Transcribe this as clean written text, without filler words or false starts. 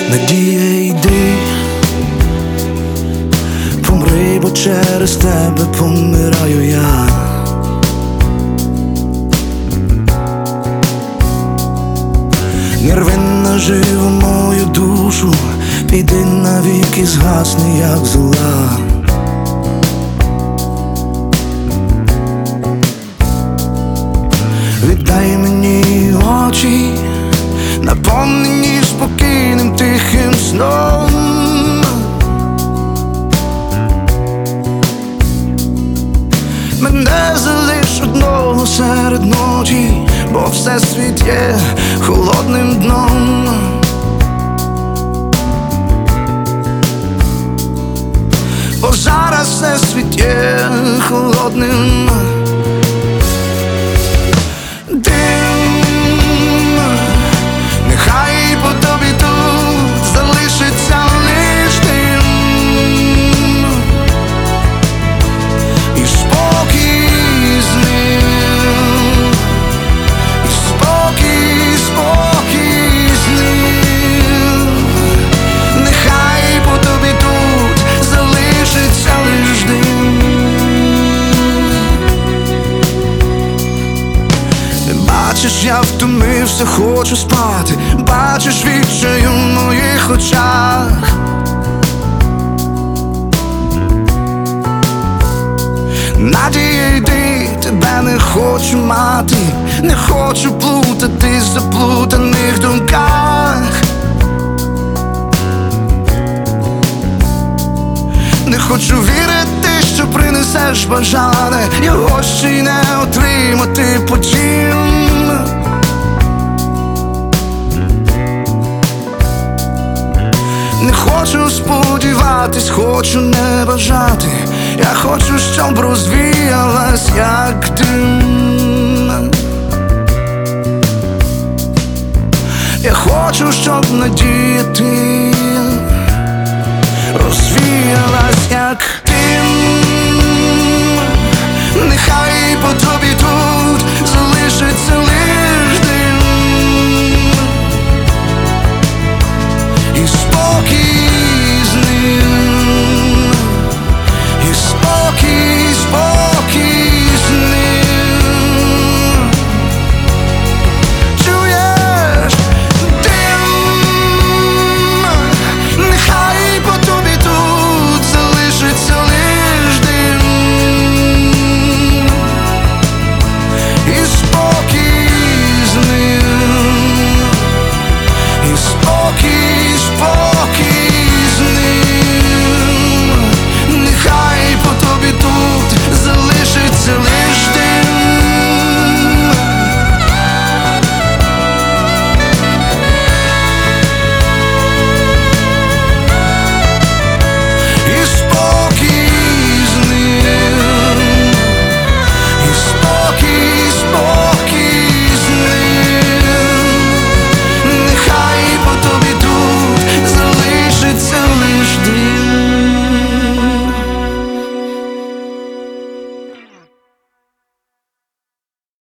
Надія, йди, помри, бо через тебе помираю я. Не рви наживо мою душу, піди навіки, згасни, як зола. Віддай мені очі, наповнені спокійним тихим сном. Мене залиш одного серед ночі, бо всесвіт є холодним дном. Бо зараз всесвіт є холодним. Нехай по тобі тут залишиться лиш дим. І спокій з ним, і спокій, спокій з ним. Нехай по тобі тут залишиться лиш дим. Бачиш, я втомився, хочу спати. Бачиш відчай у моїх очах. Надія, йди, тебе не хочу мати. Не хочу плутати в заплутаних думках. Не хочу вірити, що принесеш бажане, його ще й не отримати потім. Не хочу сподіватись, хочу не бажати. Я хочу, щоб розвіялась, як дим. Я хочу, щоб надія ти розвіялась, як дим. Нехай по тобі тут залишиться